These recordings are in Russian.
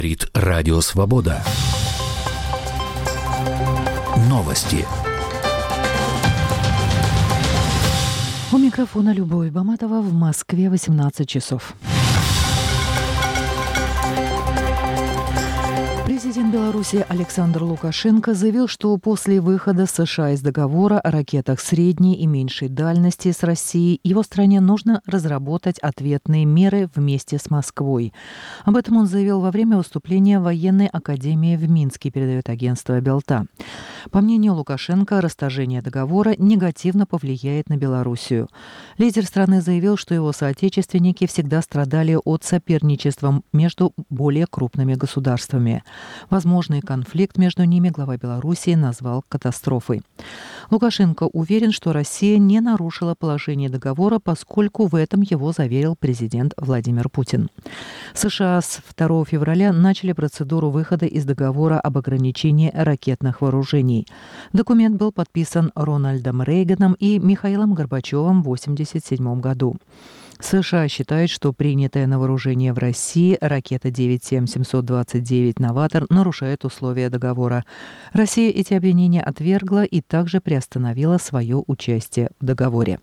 Говорит Радио Свобода. Новости. У микрофона Любовь Баматова. В Москве 18 часов. Президент Беларуси Александр Лукашенко заявил, что после выхода США из договора о ракетах средней и меньшей дальности с Россией его стране нужно разработать ответные меры вместе с Москвой. Об этом он заявил во время выступления в военной академии в Минске, передает агентство Белта. По мнению Лукашенко, расторжение договора негативно повлияет на Белоруссию. Лидер страны заявил, что его соотечественники всегда страдали от соперничества между более крупными государствами. Возможный конфликт между ними глава Белоруссии назвал катастрофой. Лукашенко уверен, что Россия не нарушила положение договора, поскольку в этом его заверил президент Владимир Путин. США с 2 февраля начали процедуру выхода из договора об ограничении ракетных вооружений. Документ был подписан Рональдом Рейганом и Михаилом Горбачевым в 1987 году. США считают, что принятая на вооружение в России ракета 9М-729 «Новатор» нарушает условия договора. Россия эти обвинения отвергла и также приостановила свое участие в договоре.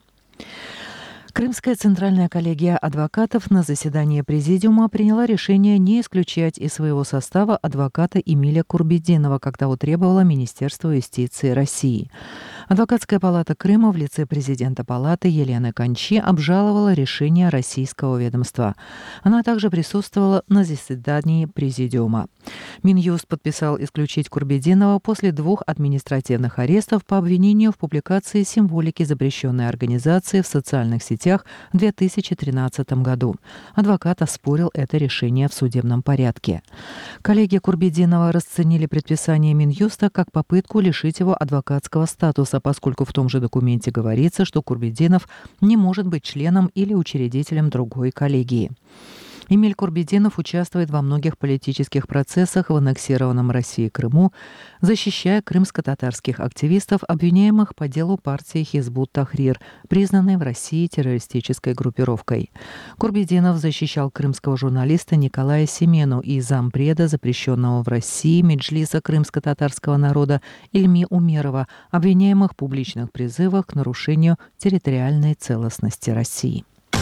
Крымская центральная коллегия адвокатов на заседании президиума приняла решение не исключать из своего состава адвоката Эмиля Курбетдинова, как того требовало Министерство юстиции России. Адвокатская палата Крыма в лице президента палаты Елены Кончи обжаловала решение российского ведомства. Она также присутствовала на заседании президиума. Минюст подписал исключить Курбетдинова после 2 административных арестов по обвинению в публикации символики запрещенной организации в социальных сетях в 2013 году. Адвокат оспорил это решение в судебном порядке. Коллеги Курбетдинова расценили предписание Минюста как попытку лишить его адвокатского статуса, поскольку в том же документе говорится, что Курбетдинов не может быть членом или учредителем другой коллегии. Эмиль Курбетдинов участвует во многих политических процессах в аннексированном Россией Крыму, защищая крымско-татарских активистов, обвиняемых по делу партии Хизбут-Тахрир, признанной в России террористической группировкой. Курбетдинов защищал крымского журналиста Николая Семену и зампреда запрещенного в России Меджлиса крымско-татарского народа Ильми Умерова, обвиняемых в публичных призывах к нарушению территориальной целостности России.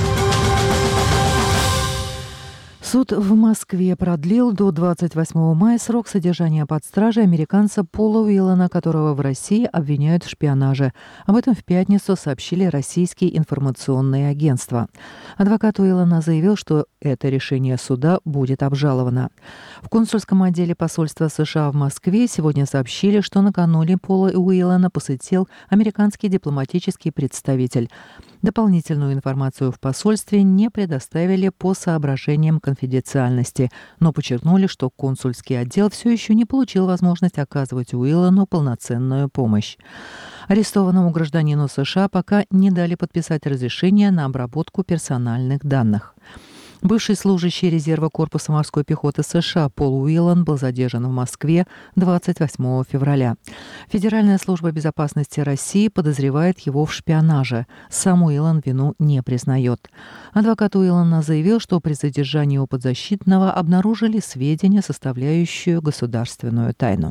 Суд в Москве продлил до 28 мая срок содержания под стражей американца Пола Уиллана, которого в России обвиняют в шпионаже. Об этом в пятницу сообщили российские информационные агентства. Адвокат Уиллана заявил, что это решение суда будет обжаловано. В консульском отделе посольства США в Москве сегодня сообщили, что накануне Пола Уиллана посетил американский дипломатический представитель. Дополнительную информацию в посольстве не предоставили по соображениям конфиденциальности, но подчеркнули, что консульский отдел все еще не получил возможность оказывать Уиллану полноценную помощь. Арестованному гражданину США пока не дали подписать разрешение на обработку персональных данных. Бывший служащий резерва корпуса морской пехоты США Пол Уиллан был задержан в Москве 28 февраля. Федеральная служба безопасности России подозревает его в шпионаже. Сам Уиллан вину не признает. Адвокат Уиллана заявил, что при задержании у подзащитного обнаружили сведения, составляющие государственную тайну.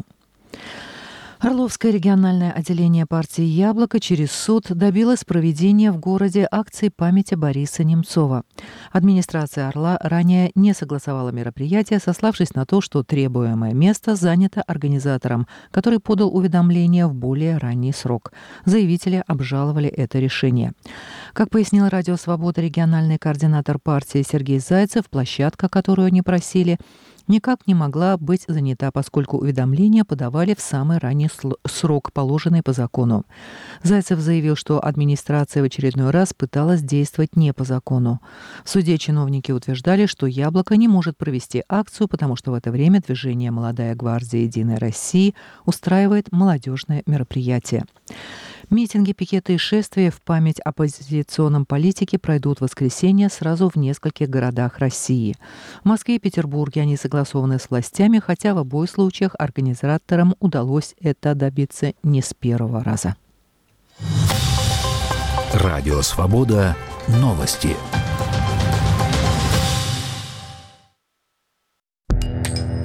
Орловское региональное отделение партии «Яблоко» через суд добилось проведения в городе акции памяти Бориса Немцова. Администрация «Орла» ранее не согласовала мероприятие, сославшись на то, что требуемое место занято организатором, который подал уведомление в более ранний срок. Заявители обжаловали это решение. Как пояснил Радио Свобода региональный координатор партии Сергей Зайцев, площадка, которую они просили, никак не могла быть занята, поскольку уведомления подавали в самый ранний срок, положенный по закону. Зайцев заявил, что администрация в очередной раз пыталась действовать не по закону. В суде чиновники утверждали, что «Яблоко» не может провести акцию, потому что в это время движение «Молодая гвардия Единой России» устраивает молодежное мероприятие. Митинги, пикеты и шествия в память о оппозиционном политике пройдут в воскресенье сразу в нескольких городах России. В Москве и Петербурге они согласованы с властями, хотя в обоих случаях организаторам удалось это добиться не с первого раза. Радио Свобода. Новости.